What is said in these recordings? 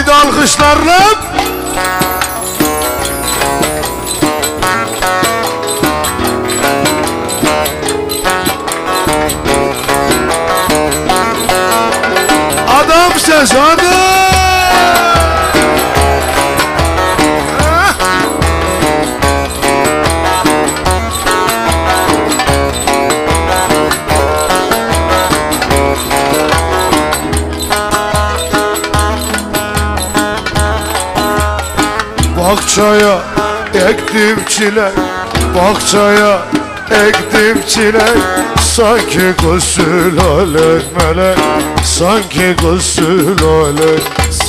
Haydi alkışlarla. Adam ses adam. Bahçaya ektim çilek, bahçaya ektim çilek. Sanki gusül alek melek, sanki gusül alek.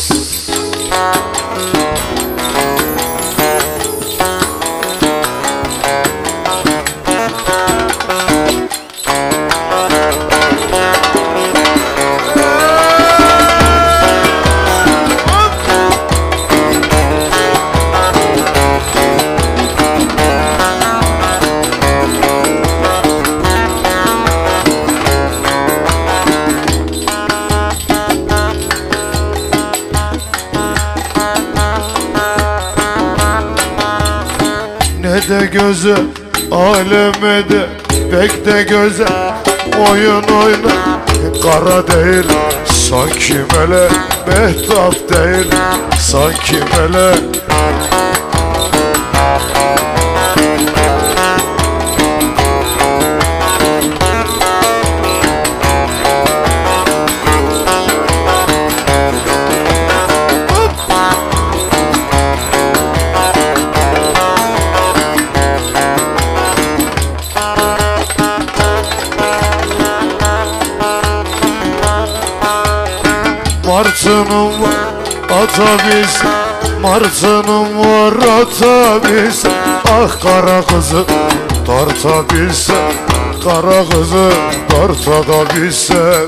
Ne de göze aleme de pek de göze oyun oyna. Kara değil sanki melek, mehtap değil sanki melek. Martınım var atabiz, martınım var atabiz. Ah kara kızı tartabilse, kara kızı tartatabilse.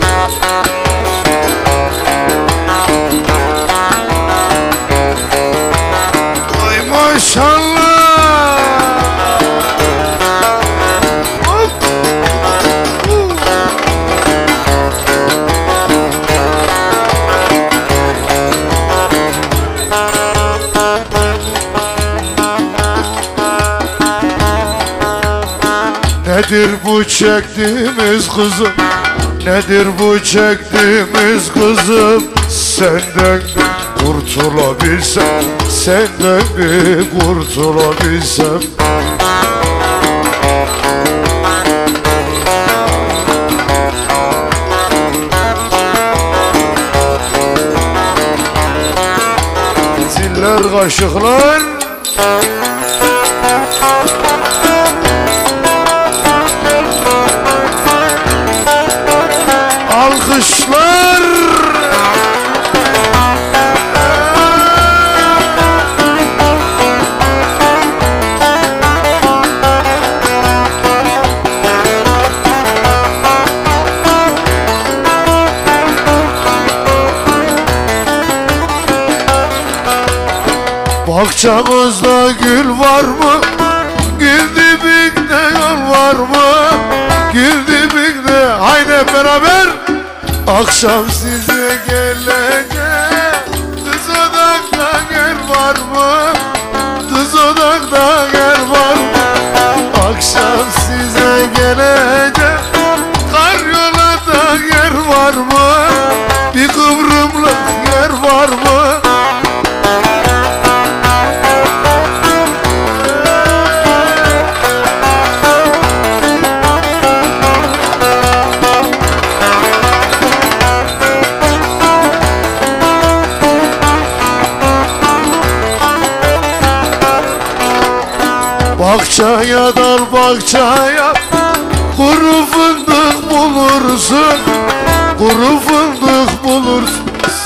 Ay maşallah. Nedir bu çektiğimiz kızım, nedir bu çektiğimiz kızım? Senden kurtulabilsem, senden bir kurtulabilsem. Ziller kaşıklar. Alkışlar. Bahçemizde gül var mı? Gül dibinde yol var mı? Gül dibinde haydi hep beraber. Akşam size geleceğim. Kız odakta gel var mı? Kız odakta gel var mı? Akşam size geleceğim. Kar yolada yer var mı? Bir kıvrımlık yer var mı? Bahçaya dal bahçaya, kuru fındık bulursun, kuru fındık bulursun.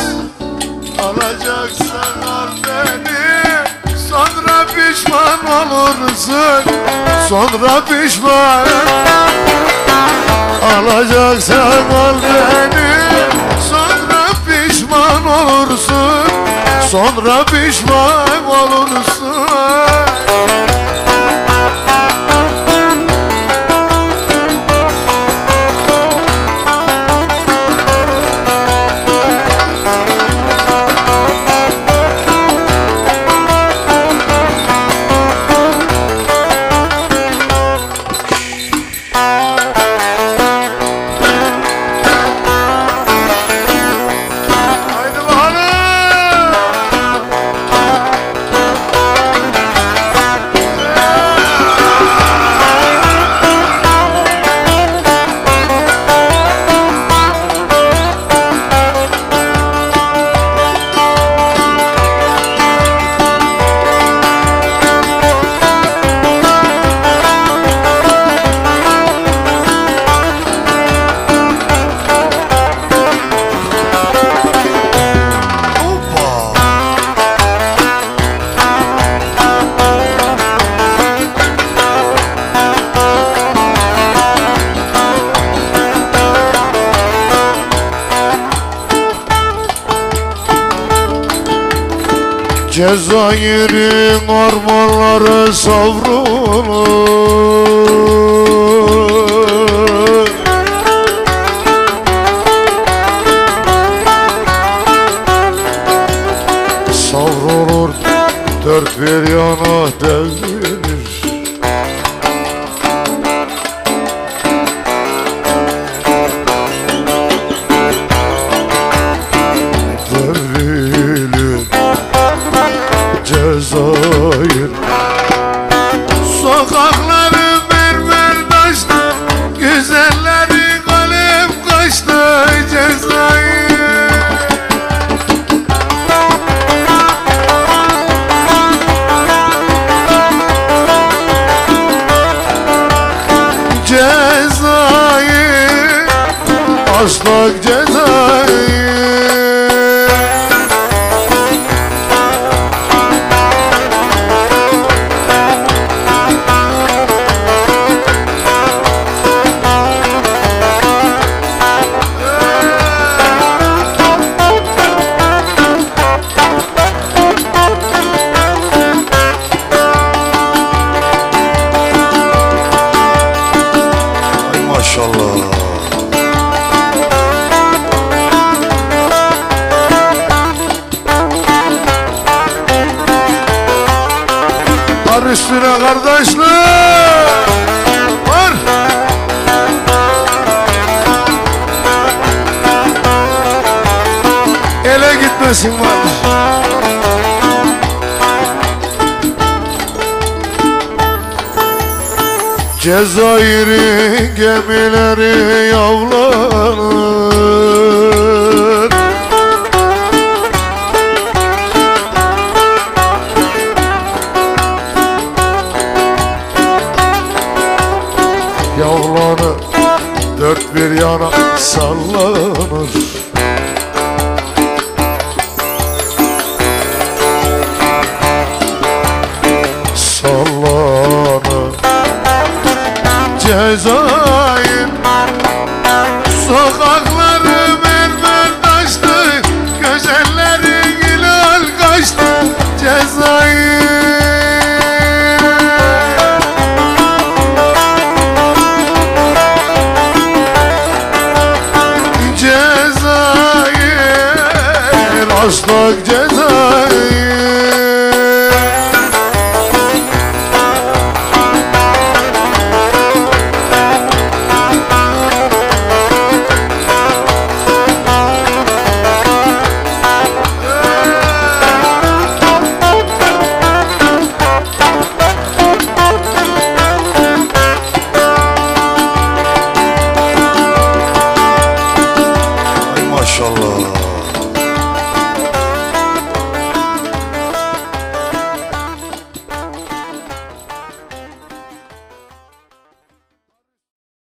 Alacaksan al beni, sonra pişman olursun, sonra pişman. Alacaksan al beni, sonra pişman olursun, sonra pişman olursun. Cezayir'in ormanları savrulur, savrulur, dört bir yana devrilir. Cezayir sokakları mermer taştı, güzelleri kalem kaçtı. Cezayir Cezayir Aslak Cezayir. Maşallah. Var üstüne kardeşler, var. Ele gitmesin var. Cezayir'in gemileri yavlanır, yavlanır, dört bir yana sallanır. Sallanır Cezayir.